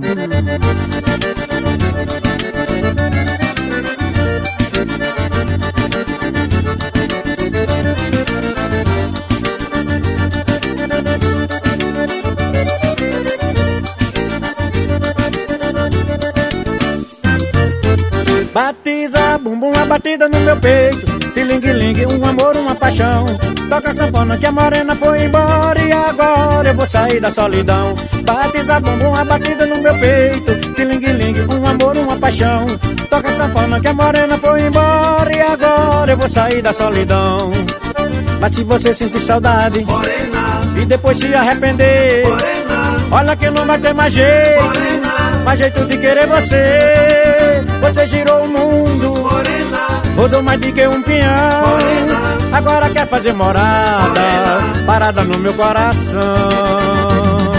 Batiza bumbum, a batida no meu peito. Tiling-ling, um amor, uma paixão. Toca sanfona que a morena foi embora e agora eu vou sair da solidão. Batiza bumbum, a batida no meu peito. Tiling-ling, um amor, uma paixão. Toca sanfona que a morena foi embora e agora eu vou sair da solidão. Mas se você sentir saudade, morena, e depois se arrepender, morena, olha que não vai ter mais jeito, morena, mais jeito de querer você. Você girou o mundo, morena, rodou mais de que um peão, morena, agora quer fazer morada, morena, parada no meu coração.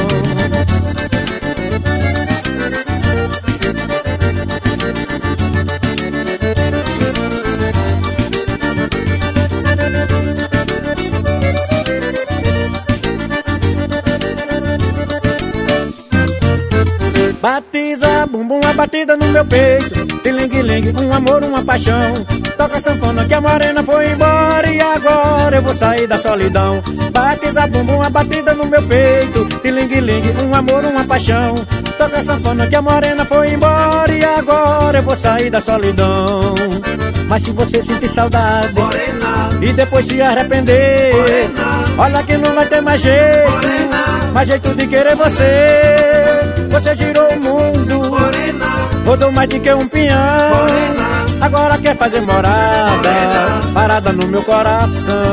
Batiza bumbum, a batida no meu peito. Tiling-ling, um amor, uma paixão. Toca sanfona que a morena foi embora e agora eu vou sair da solidão. Batiza bumbum, a batida no meu peito. Tiling-ling, um amor, uma paixão. Toca sanfona que a morena foi embora e agora eu vou sair da solidão. Mas se você sentir saudade, morena, e depois se arrepender, morena, olha que não vai ter mais jeito, morena, mais jeito de querer você. Você girou o mundo, morena, rodou mais de que um peão, morena, agora quer fazer morada, morena, parada no meu coração.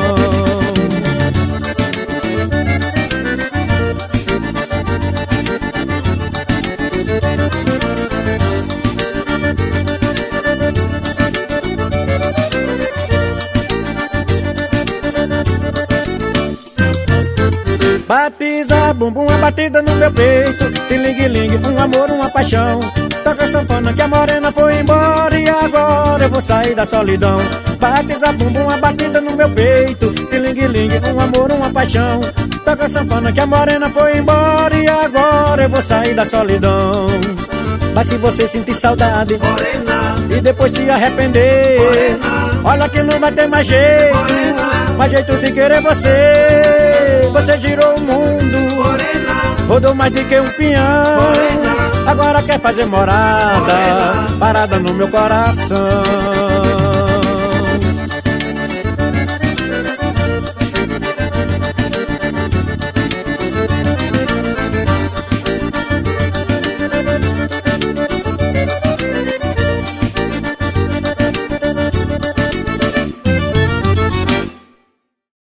Batiza bumbum, a batida no meu peito. Tiling-ling, um amor, uma paixão. Toca sanfona que a morena foi embora e agora eu vou sair da solidão. Batiza bumbum, a batida no meu peito. Tiling-ling, um amor, uma paixão. Toca sanfona que a morena foi embora e agora eu vou sair da solidão. Mas se você sentir saudade, morena, e depois te arrepender, morena, olha que não vai ter mais jeito, morena, mais jeito de querer você. Você girou o mundo, morena, rodou mais de que um peão, morena, agora quer fazer morada, morena, parada no meu coração.